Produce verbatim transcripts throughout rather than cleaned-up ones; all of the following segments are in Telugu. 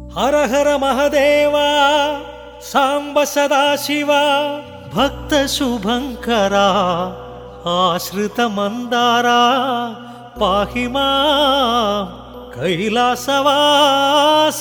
హర హర మహదేవా సాంబ సదాశివ భక్త శుభంకరా ఆశ్రిత మందారా పాహి మాం కైలాసవాస.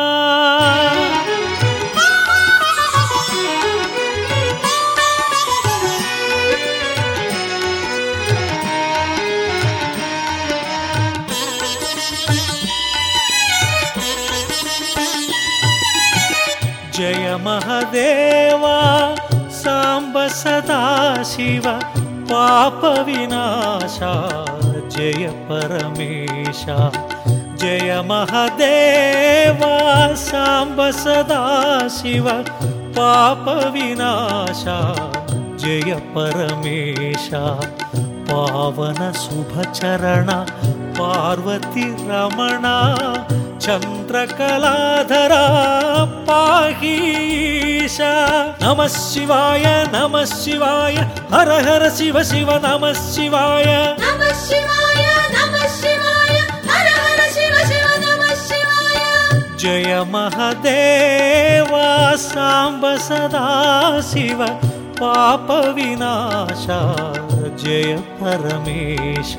జయ మహదేవా సాంబ సదాశివ పాప వినాశ జయ పరమేశ. జయ మహదేవా సాంబ సదాశివ పాప వినాశ జయ పరమేశ. పావన శుభచరణ పార్వతి రమణ చంద్రకళాధరా పాహీశ. నమః శివాయ నమః శివాయ హర హర శివ శివ నమః శివాయ. నమః శివాయ నమః శివాయ హర హర శివ శివ నమః శివాయ. జయ మహదేవా సాంబ సదాశివ పాప వినాశ జయ పరమేశ.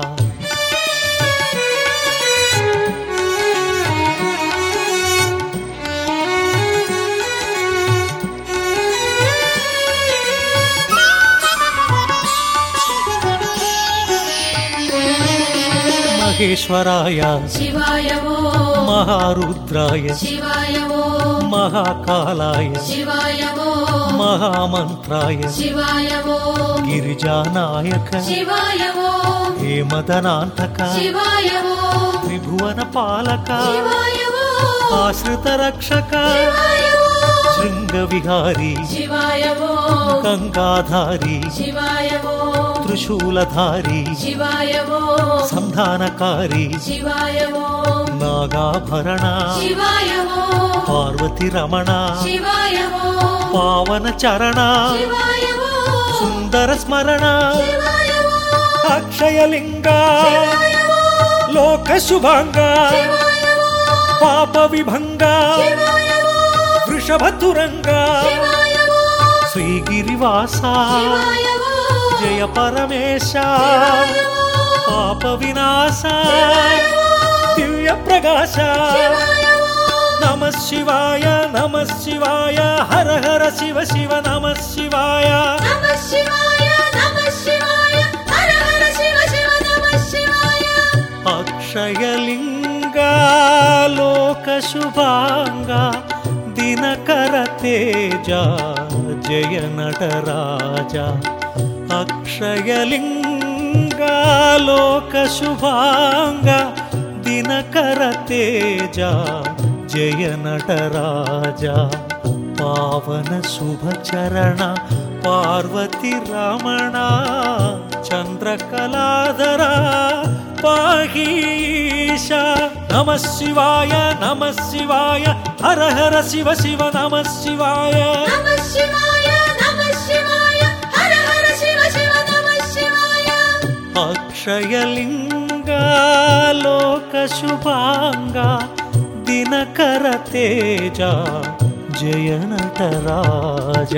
మహేశ్వరాయ శివాయ ఓ మహారుద్రాయ శివాయ ఓ మహాకాలాయ శివాయ ఓ మహామంత్రాయ శివాయ ఓ గిరిజానాయక శివాయ ఓ హేమదనాంతక శివాయ ఓ త్రిభువన పాలక శివాయ ఓ ఆశ్రిత రక్షక శివాయ ఓ శృంగ విహారీ శివాయ ఓ గంగాధారి శివాయ ఓ త్రిశూలధారి శివాయ ఓ సంధానకారి శివాయ ఓ నాగాభరణ శివాయ ఓ పార్వతి రమణ శివాయ ఓ పావన చరణ శివాయ ఓ సుందర స్మరణ శివాయ ఓ అక్షయలింగ శివాయ ఓ లోక శుభాంగ శివాయ ఓ పాప విభంగ శివాయ ఓ వృషభతురంగ శివాయ ఓ శ్రీగిరివాస శివాయ ఓ జయ పరమేశ శివాయ ఓ పాప వినాశ శివాయ ఓ దివ్య ప్రకాశ. శివాయ ఓ నమః శివాయ నమః శివాయ హర హర శివ శివ నమః శివాయ. నమః శివాయ నమః శివాయ హర హర శివ శివ నమః శివాయ. అక్షయలింగ లోక శుభాంగ దినకర తేజ జయ నటరాజ. అక్షయలింగ లోక శుభాంగ దినకర తేజ జయ నటరాజ. పావన శుభచరణ పార్వతి రమణ చంద్రకళాధరా పాహీశ. నమః శివాయ నమః శివాయ హర హర శివ శివ నమః శివాయ. నమః శివాయ నమః శివాయ హర హర శివ శివ నమః శివాయ. అక్షయలింగ లోక శుభాంగ దినకర తేజ జయ నటరాజ.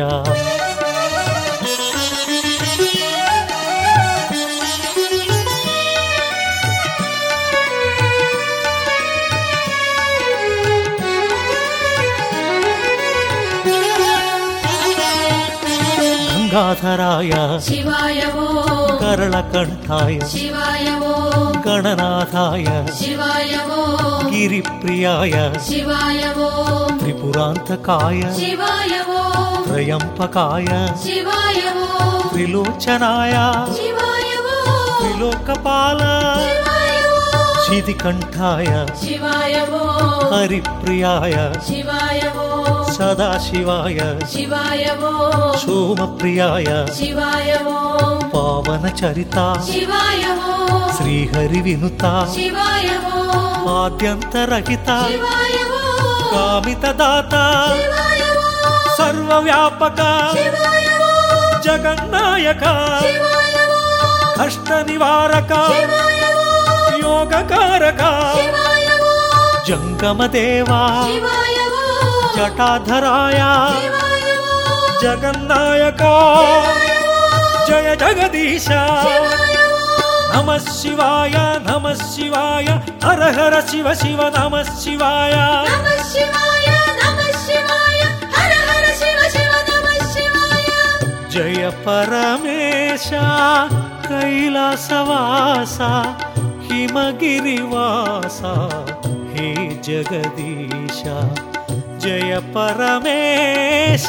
గంగాధరాయ శివాయ ఓ కరళకంఠాయ శివాయ ఓ గణనాథాయ శివాయ ఓ గిరిప్రియాయ శివాయ ఓ త్రిపురాంతకాయ శివాయ ఓ త్రయంపకాయ శివాయ ఓ త్రిలోచనాయ శివాయ ఓ త్రిలోకపాల శివాయ ఓ శితికంఠాయ శివాయ ఓ హరిప్రియాయ శివాయ ఓ సదాశివాయ శివాయ ఓ సోమప్రియాయ శివాయ ఓ పావన చరిత శివాయ ఓ శ్రీహరి వినుత శివాయ ఓ ఆద్యంతరహిత శివాయ ఓ కామిత దాత శివాయ ఓ సర్వవ్యాపక శివాయ ఓ జగన్నాయక శివాయ ఓ కష్ట నివారక శివాయ ఓ యోగకారక శివాయ ఓ జంగమదేవా శివాయ ఓ జటాధరాయ శివాయ ఓ జగన్నాయక జయ జగదీశ శివాయ ఓ నమః శివాయ నమః శివాయ హర హర శివ శివ నమః శివాయ నమః శివాయ నమః శివాయ హర హర శివ శివ నమః శివాయ జయ పరమేశ కైలాసవాస హిమగిరివాస హే జగదీశ జయ పరమేశ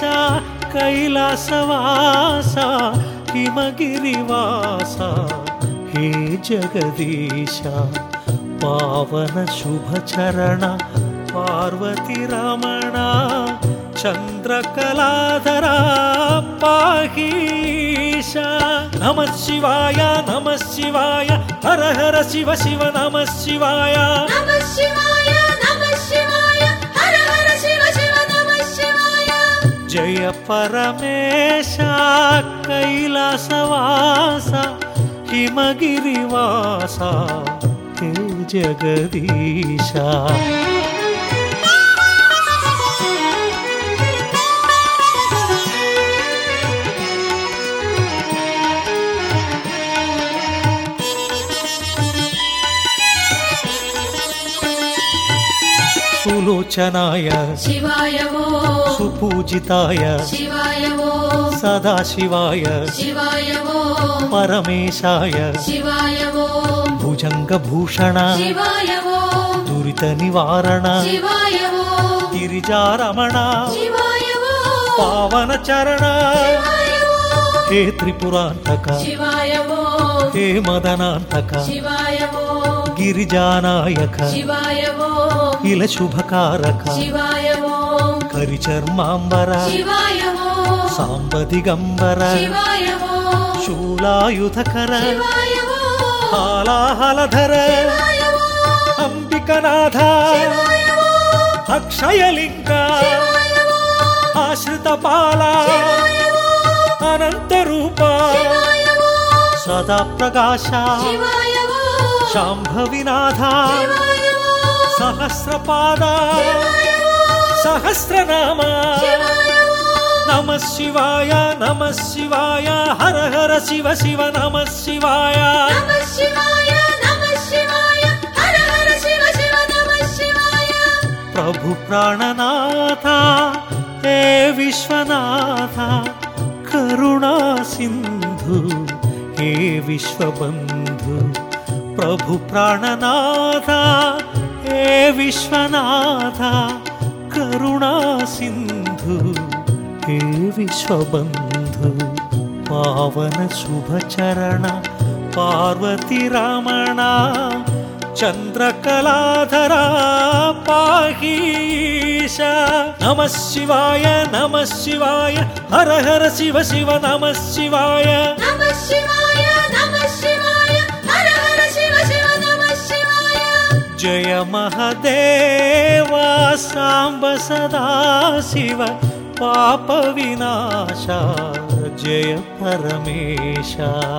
కైలాసవాస హిమగిరివాస హే జగదీశ పావన శుభచరణ పార్వతి రమణ చంద్రకళాధర పాహీశ నమః శివాయ నమః శివాయ హర హర శివ శివ నమః శివాయ నమః శివాయ నమః శివాయ హర హర శివ శివ నమః శివాయ జయ పరమేశ కైలాసవాస హిమగిరివాస హే జగదీశ సులోచనాయ శివాయ ఓ సుపూజితాయ శివాయ ఓ సదాశివాయ శివాయ ఓ పరమేశాయ శివాయ ఓ భుజంగభూషణ శివాయ ఓ దురిత నివారణ శివాయ ఓ గిరిజారమణ శివాయ ఓ పావన చరణ శివాయ ఓ హే త్రిపురాంతక శివాయ ఓ హే మదనాంతక శివాయ ఓ గిరిజానాయక శివాయ ఓ ఇల శుభకారక శివాయ ఓ కరిచర్మాంబర శివాయ ఓ సాంబదిగంబర శివాయ ఓ శూలాయుధకర శివాయ ఓ హాలాహలధర శివాయ ఓ అంబికనాథ శివాయ ఓ అక్షయలింగ శివాయ ఓ ఆశ్రిత పాల అనంత రూప శివాయ ఓ సదా ప్రకాశ శివాయ ఓ శాంభవినాథ శివాయ ఓ సహస్రపాద సహస్రనామ శివాయ ఓ నమః శివాయ నమః శివాయ హర హర శివ శివ నమః శివాయ నమః శివాయ నమః శివాయ హర హర శివ శివ నమః శివాయ ప్రభు ప్రాణనాథ హే విశ్వనాథ కరుణా సింధు హే విశ్వబంధు ప్రభు ప్రాణనాథ హే విశ్వనాథ కరుణా సింధు హే విశ్వబంధు పావన శుభచరణ పార్వతి రమణ చంద్రకళాధర పాహీశ నమః శివాయ నమః శివాయ హర హర శివ శివ నమః శివాయ నమః శివాయ నమః శివాయ హర హర శివ శివ నమః శివాయ జయ మహదేవ సాంబ సదా శివ పాప వినాశ జయ పరమేశ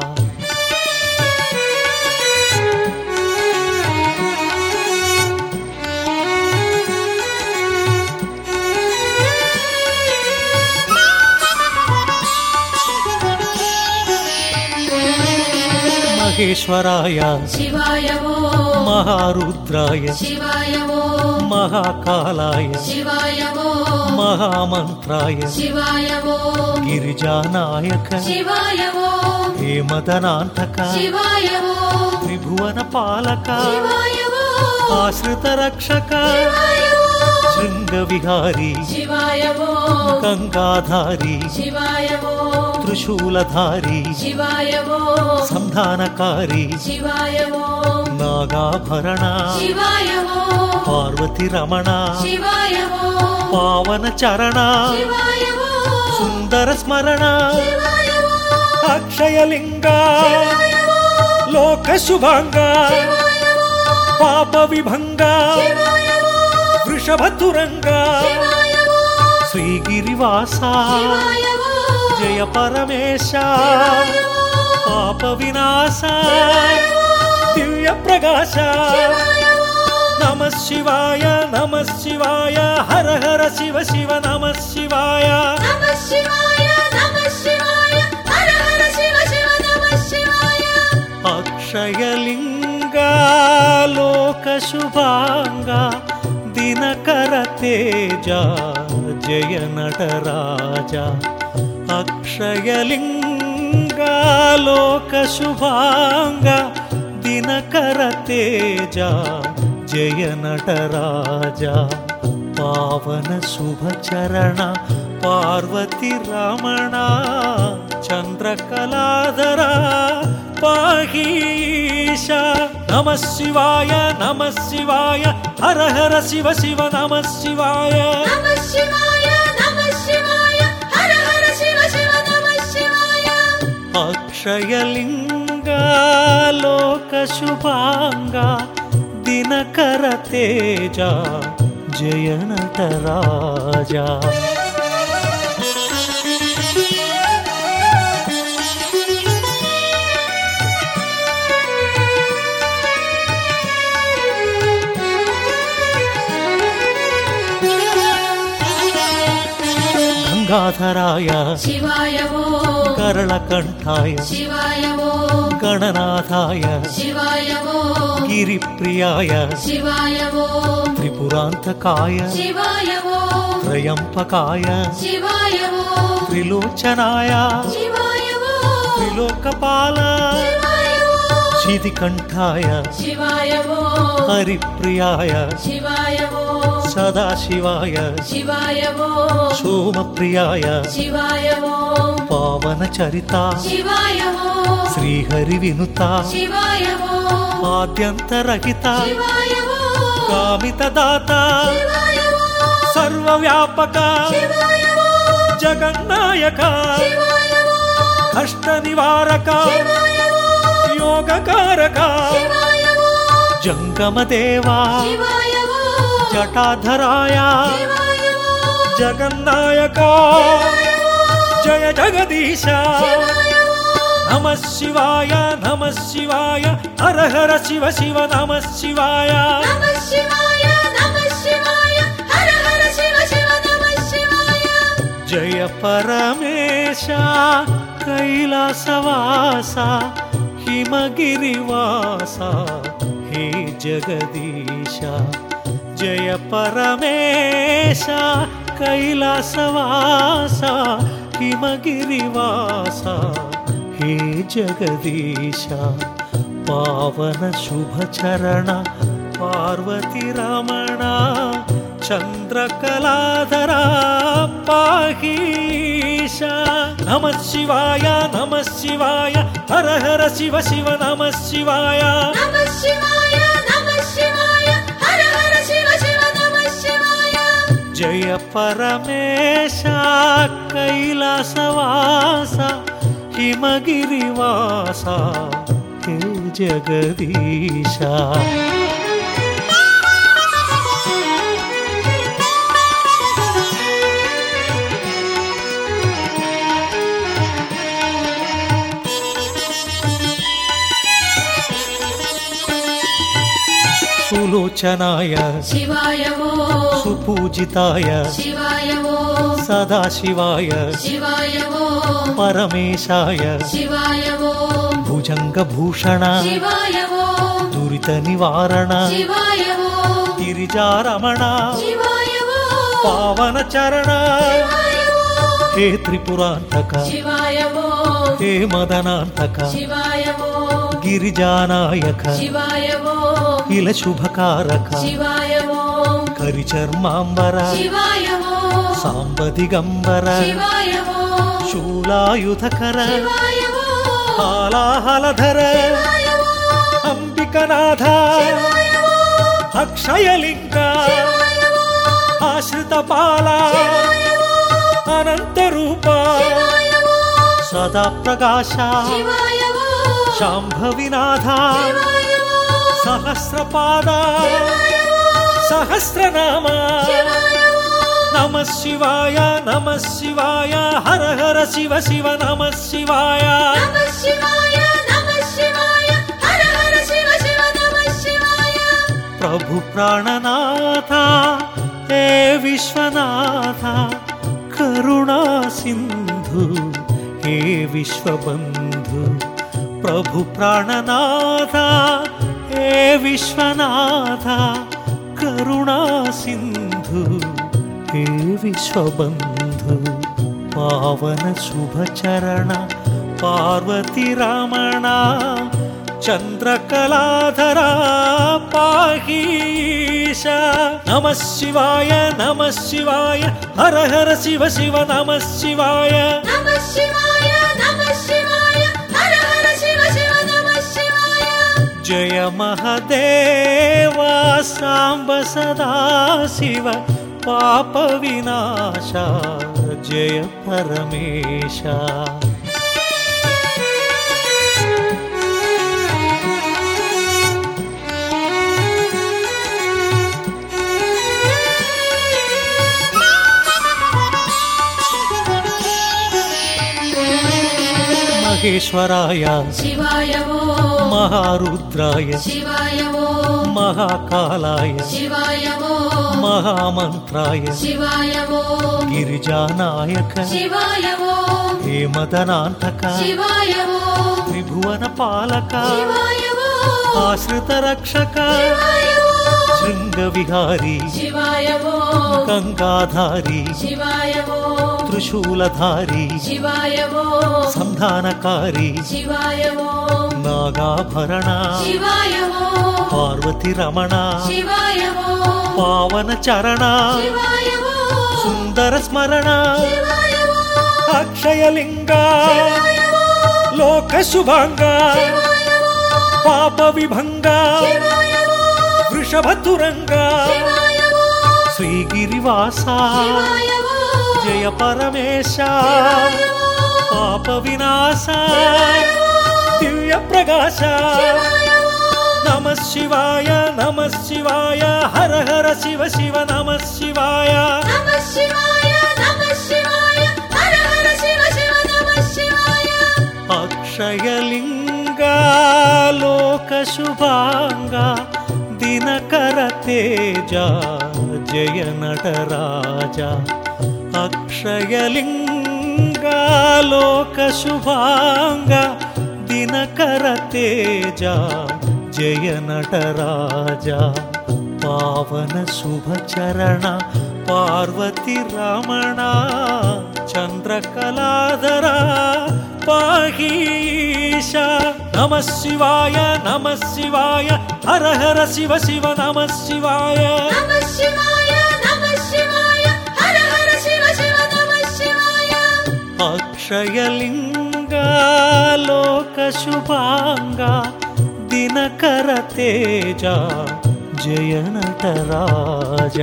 మహేశ్వరాయ శివాయ ఓ మహారుద్రాయ శివాయ ఓ మహాకాలాయ శివాయ ఓ మహామంత్రాయ శివాయ ఓ గిరిజానాయక శివాయ ఓ హేమదనాంతక శివాయ ఓ త్రిభువన పాలక శివాయ ఓ ఆశ్రిత రక్షక శివాయ ఓ శృంగ విహారీ శివాయ ఓ గంగాధారి శివాయ ఓ త్రిశూలధారి శివాయ ఓ సంధానకారి శివాయ ఓ నాగాభరణ శివాయ ఓ పార్వతి రమణ శివాయ ఓ పావన చరణ శివాయ ఓ సుందర స్మరణ శివాయ ఓ అక్షయలింగ శివాయ ఓ లోక శుభాంగ శివాయ ఓ పాప విభంగ శివాయ ఓ వృషభతురంగ శివాయ ఓ శ్రీగిరివాస శివాయ ఓ జయ పరమేశ శివాయ ఓ పాప వినాశ శివాయ ఓ దివ్య ప్రకాశ శివాయ ఓ నమః శివాయ నమః శివాయ హర హర శివ శివ నమః శివాయ నమః శివాయ నమః శివాయ హర హర శివ శివ నమః శివాయ అక్షయలింగా లోక శుభాంగా దినకర తేజ జయ నటరాజ అక్షయలింగా లోక శుభాంగా దినకర తేజ జయ నటరాజ పావన శుభచరణ పార్వతి రమణ చంద్రకళాధర పాహీశ నమః శివాయ నమః శివాయ హర హర శివ శివ నమః శివాయ నమః శివాయ నమః శివాయ హర హర శివ శివ నమః శివాయ అక్షయలింగా లోక శుభాంగా దినకర తేజ జయ నటరాజ గంగాధరాయ శివాయ ఓం కరళకంఠాయ శివాయ ఓం గణనాథాయ శివాయ ఓం గిరిప్రియాయ శివాయ ఓం త్రిపురాంతకాయ శివాయ ఓం త్రయంపకాయ శివాయ ఓం త్రిలోచనాయ శివాయ ఓం త్రిలోకపాల శివాయ ఓం శితికంఠాయ శివాయ ఓం హరిప్రియాయ శివాయ ఓం సదాశివాయ శివాయ ఓం సోమప్రియాయ శివాయ ఓం పావన చరిత శివాయ ఓం శ్రీహరి వినుత శివాయ ఓం ఆద్యంతరహిత శివాయ ఓం కామిత దాత శివాయ ఓం సర్వవ్యాపక శివాయ ఓం జగన్నాయక శివాయ ఓం కష్ట నివారక శివాయ ఓం యోగకారక శివాయ ఓం జంగమదేవా శివాయ ఓం జటాధరాయ శివాయ ఓం జగన్నాయక జయ జగదీశ శివాయ ఓం నమః శివాయ నమః శివాయ హర హర శివ శివ నమః శివాయ నమః శివాయ నమః శివాయ హర హర శివ శివ నమః శివాయ జయ పరమేశ కైలాసవాస హిమగిరివాస హే జగదీశ జయ పరమేశ కైలాసవాస హిమగిరివాస హే జగదీశ పావన శుభచరణ పార్వతి రమణ చంద్రకళాధర పాహీశ నమః శివాయ నమః శివాయ హర హర శివ శివ నమః శివాయ నమః శివాయ నమః శివాయ హర హర శివ శివ నమః శివాయ జయ పరమేశ కైలాసవాస హిమగిరివాస హే జగదీశ సులోచనాయ శివాయ ఓం సుపూజితాయ శివాయ ఓం సదాశివాయ శివాయ ఓం పరమేశాయ శివాయ ఓం భుజంగభూషణ శివాయ ఓం దురిత నివారణ శివాయ ఓం గిరిజారమణ శివాయ ఓం పావన చరణ శివాయ ఓం హే త్రిపురాంతక శివాయ ఓం హే మదనాంతక శివాయ ఓం గిరిజానాయక శివాయ ఓం ఇల శుభకారక శివాయ ఓం కరిచర్మాంబర శివాయ ఓం సాంబదిగంబర శివాయ ఓం శూలాయుధకర శివాయ ఓం హాలాహలధర శివాయ ఓం అంబికనాథ శివాయ ఓం అక్షయలింగ శివాయ ఓం ఆశ్రిత బాల శివాయ ఓం అనంత రూప శివాయ ఓం సదా ప్రకాశ శివాయ ఓం శాంభవినాథ శివాయ ఓం సహస్రపాద శివాయ ఓం సహస్రనామ శివాయ ఓం నమః శివాయ నమః శివాయ హర హర శివ శివ నమః శివాయ నమః శివాయ నమః శివాయ హర హర శివ శివ నమః శివాయ ప్రభు ప్రాణనాథ హే విశ్వనాథ కరుణా సింధు హే విశ్వబంధు ప్రభు ప్రాణనాథ హే విశ్వనాథ కరుణా సింధు హే విశ్వబంధు పావన శుభచరణ పార్వతి రమణ చంద్రకళాధరా పాహీశ నమః శివాయ నమః శివాయ హర హర శివ శివ నమః శివాయ నమః శివాయ నమః శివాయ హర హర శివ శివ నమః శివాయ జయ మహదేవ సాంబ సదా శివ పాప వినాశ జయ పరమేశ మహేశ్వరాయ శివాయ ఓం మహారుద్రాయ శివాయ ఓం మహాకాలాయ శివాయ ఓం మహామంత్రాయ శివాయ ఓం గిరిజానాయక శివాయ ఓం హేమదనాంతక శివాయ ఓం త్రిభువన పాలక శివాయ ఓం ఆశ్రిత రక్షక శివాయ ఓం శృంగ విహారీ శివాయ ఓం గంగాధారి శివాయ ఓం త్రిశూలధారి శివాయ ఓం సంధానకారి శివాయ ఓం నాగాభరణ శివాయ ఓం పార్వతి రమణ శివాయ ఓం పావన చరణ శివాయ ఓం సుందర స్మరణ శివాయ ఓం అక్షయలింగ శివాయ ఓం లోక శుభాంగ శివాయ ఓం పాప విభంగ శివాయ ఓం వృషభతురంగ శివాయ ఓం శ్రీగిరివాస శివాయ ఓం జయ పరమేశ శివాయ ఓం పాప వినాశ శివాయ ఓం దివ్య ప్రకాశ శివాయ ఓం నమః శివాయ నమః శివాయ హర హర శివ శివ నమః శివాయ నమః శివాయ నమః శివాయ హర హర శివ శివ నమః శివాయ అక్షయలింగ లోక శుభాంగ దినకర తేజ జయ నటరాజ అక్షయలింగ లోక శుభాంగ దినకర తేజ జయ నటరాజ పావన శుభచరణ పార్వతి రమణ చంద్రకళాధరా పాహీశ నమః శివాయ నమః శివాయ హర హర శివ శివ నమః శివాయ నమః శివాయ నమః శివాయ హర హర శివ శివ నమః శివాయ అక్షయలింగ లోక శుభాంగ దినకర తేజ జయ నటరాజ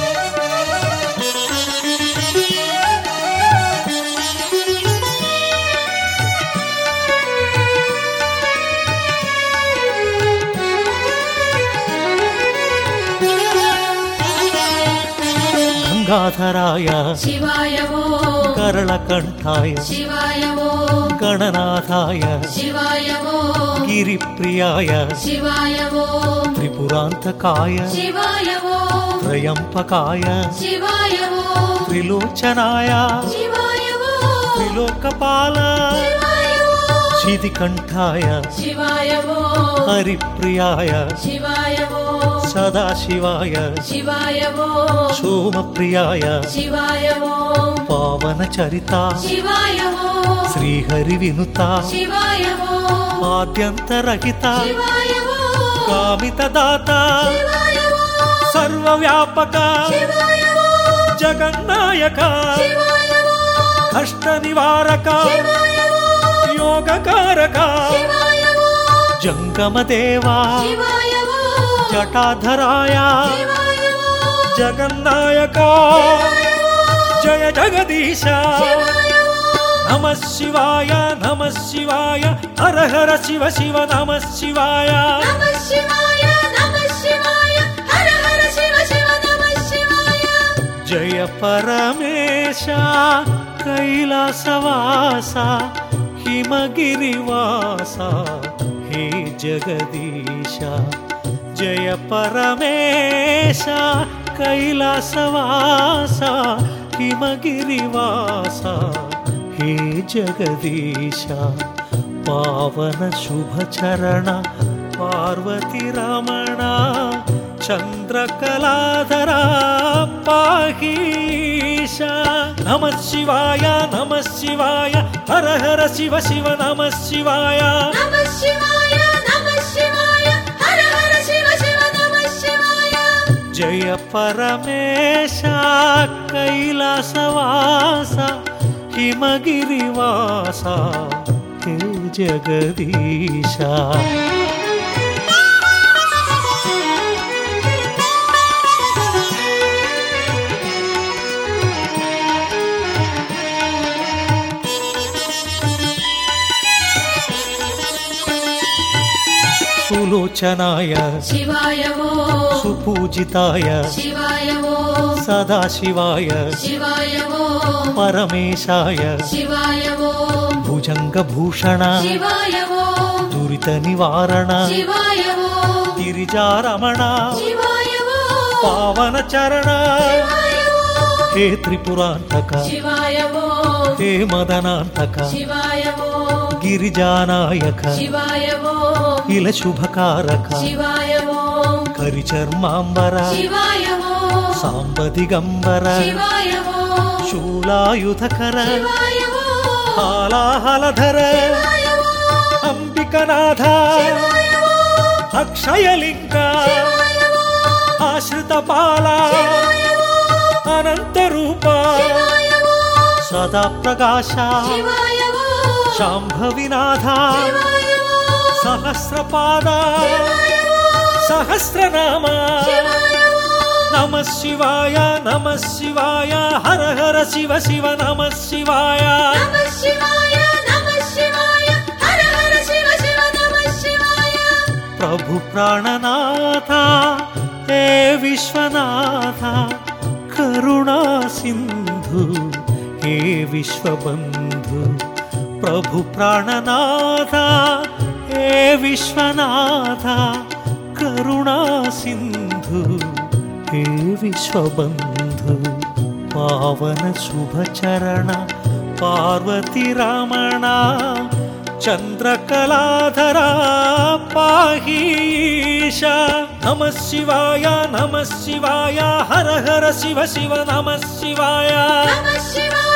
గంగాధరాయ శివాయ ఓం కరళకంఠాయ శివాయ ఓం గణనాథాయ శివాయ ఓం గిరిప్రియాయ శివాయ ఓం త్రిపురాంతకాయ శివాయ ఓం త్రయంపకాయ శివాయ ఓం త్రిలోచనాయ శివాయ ఓం త్రిలోకపాల శివాయ ఓం శితికంఠాయ శివాయ ఓం హరిప్రియాయ శివాయ ఓం సదాశివాయ శివాయ ఓం సోమప్రియాయ శివాయ ఓం పావన చరిత శివాయ ఓం శ్రీహరి వినుత శివాయ ఓం ఆద్యంతరహిత శివాయ ఓం కామిత దాత శివాయ ఓం సర్వవ్యాపక శివాయ ఓం జగన్నాయక శివాయ ఓం కష్ట నివారక శివాయ ఓం యోగకారక శివాయ ఓం జంగమ దేవా శివాయ ఓం జటాధరాయ శివాయ ఓం జగన్నాయక జయ జగదీశ శివాయ ఓం నమః శివాయ నమః శివాయ హర హర శివ శివ నమః శివాయ నమః శివాయ నమః శివాయ హర హర శివ శివ నమః శివాయ జయ పరమేశ కైలాసవాస హిమగిరివాస హే జగదీశ జయ పరమేశ కైలాసవాస హిమగిరివాస హే జగదీశ పావన శుభచరణ పార్వతి రమణ చంద్రకళాధర పాహీశ నమః శివాయ నమః శివాయ హర హర శివ శివ నమః శివాయ నమః శివాయ నమః శివాయ హర హర శివ శివ నమః శివాయ జయ పరమేశ కైలాసవాస హిమగిరివాస హే జగదీశ సులోచనాయ శివాయ ఓం సుపూజితాయ శివాయ ఓం సదాశివాయ శివాయ ఓం పరమేశాయ శివాయ ఓం భుజంగభూషణ శివాయ ఓం దురిత నివారణ శివాయ ఓం గిరిజారమణ శివాయ ఓం పావన చరణ శివాయ ఓం హే త్రిపురాంతక శివాయ ఓం హే మదనాంతక శివాయ ఓం గిరిజానాయక శివాయ ఓం ఇల శుభకారక శివాయ ఓం కరిచర్మాంబర శివాయ ఓం సాంబదిగంబర శివాయ ఓం శూలాయుధకర శివాయ ఓం హాలాహలధర శివాయ ఓం అంబికనాథ శివాయ ఓం అక్షయలింగ శివాయ ఓం ఆశ్రితపాల శివాయ ఓం అనంతరూప శివాయ ఓం సదా ప్రకాశ శివాయ ఓం శాంభవినాథ శివాయ ఓం సహస్రపాద శివాయ ఓం సహస్రనామ శివాయ ఓం నమః శివాయ నమః శివాయ హర హర శివ శివ నమః శివాయ నమః శివాయ నమః శివాయ హర హర శివ శివ నమః శివాయ ప్రభు ప్రాణనాథ హే విశ్వనాథ కరుణా సింధు హే విశ్వబంధు ప్రభు ప్రాణనాథ హే విశ్వనాథ కరుణా సింధు హే విశ్వబంధు పావన శుభచరణ పార్వతి రమణ చంద్రకళాధర పాహీశ నమః శివాయ నమః శివాయ హర హర శివ శివ నమః శివాయ నమః శివాయ